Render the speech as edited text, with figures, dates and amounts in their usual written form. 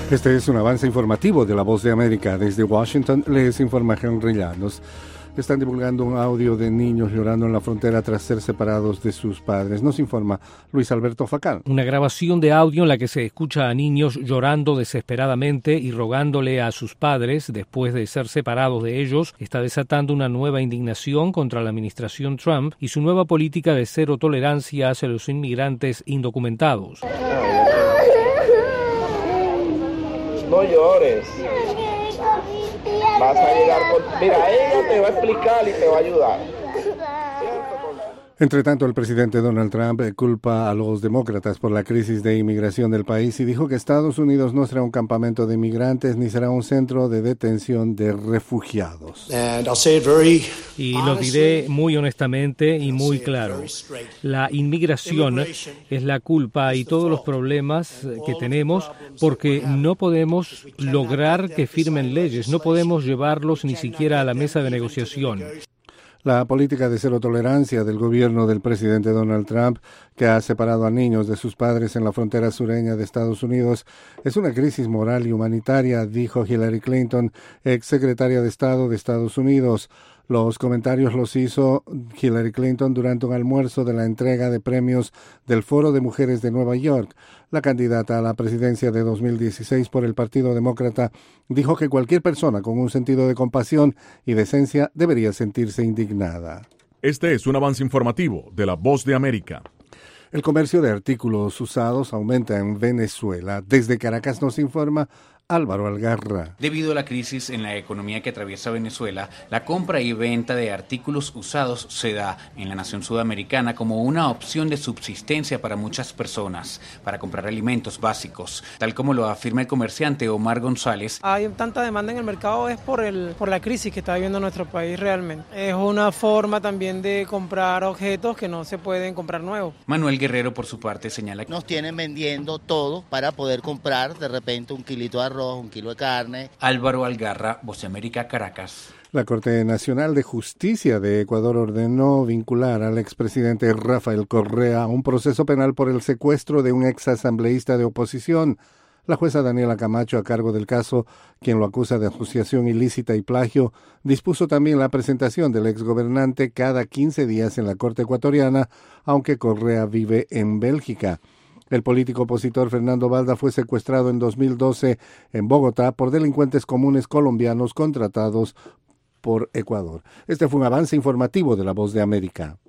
Este es un avance informativo de La Voz de América. Desde Washington les informa Henry Llanos. Están divulgando un audio de niños llorando en la frontera tras ser separados de sus padres. Nos informa Luis Alberto Facán. Una grabación de audio en la que se escucha a niños llorando desesperadamente y rogándole a sus padres después de ser separados de ellos está desatando una nueva indignación contra la administración Trump y su nueva política de cero tolerancia hacia los inmigrantes indocumentados. No llores. Vas a llegar con... Mira, ella te va a explicar y te va a ayudar. Entre tanto, el presidente Donald Trump culpa a los demócratas por la crisis de inmigración del país y dijo que Estados Unidos no será un campamento de inmigrantes ni será un centro de detención de refugiados. Y lo diré muy honestamente y muy claro. La inmigración es la culpa y todos los problemas que tenemos porque no podemos lograr que firmen leyes, no podemos llevarlos ni siquiera a la mesa de negociación. La política de cero tolerancia del gobierno del presidente Donald Trump, que ha separado a niños de sus padres en la frontera sureña de Estados Unidos, es una crisis moral y humanitaria, dijo Hillary Clinton, exsecretaria de Estado de Estados Unidos. Los comentarios los hizo Hillary Clinton durante un almuerzo de la entrega de premios del Foro de Mujeres de Nueva York. La candidata a la presidencia de 2016 por el Partido Demócrata dijo que cualquier persona con un sentido de compasión y decencia debería sentirse indignada. Este es un avance informativo de La Voz de América. El comercio de artículos usados aumenta en Venezuela. Desde Caracas nos informa Álvaro Algarra. Debido a la crisis en la economía que atraviesa Venezuela, la compra y venta de artículos usados se da en la nación sudamericana como una opción de subsistencia para muchas personas, para comprar alimentos básicos, tal como lo afirma el comerciante Omar González. Hay tanta demanda en el mercado es por la crisis que está viviendo nuestro país realmente. Es una forma también de comprar objetos que no se pueden comprar nuevos. Manuel Guerrero, por su parte, señala que nos tienen vendiendo todo para poder comprar de repente un kilito de arroz, un kilo de carne. Álvaro Algarra, Voz de América, Caracas. La Corte Nacional de Justicia de Ecuador ordenó vincular al expresidente Rafael Correa a un proceso penal por el secuestro de un exasambleísta de oposición. La jueza Daniela Camacho, a cargo del caso, quien lo acusa de asociación ilícita y plagio, dispuso también la presentación del exgobernante cada 15 días en la Corte ecuatoriana, aunque Correa vive en Bélgica. El político opositor Fernando Balda fue secuestrado en 2012 en Bogotá por delincuentes comunes colombianos contratados por Ecuador. Este fue un avance informativo de La Voz de América.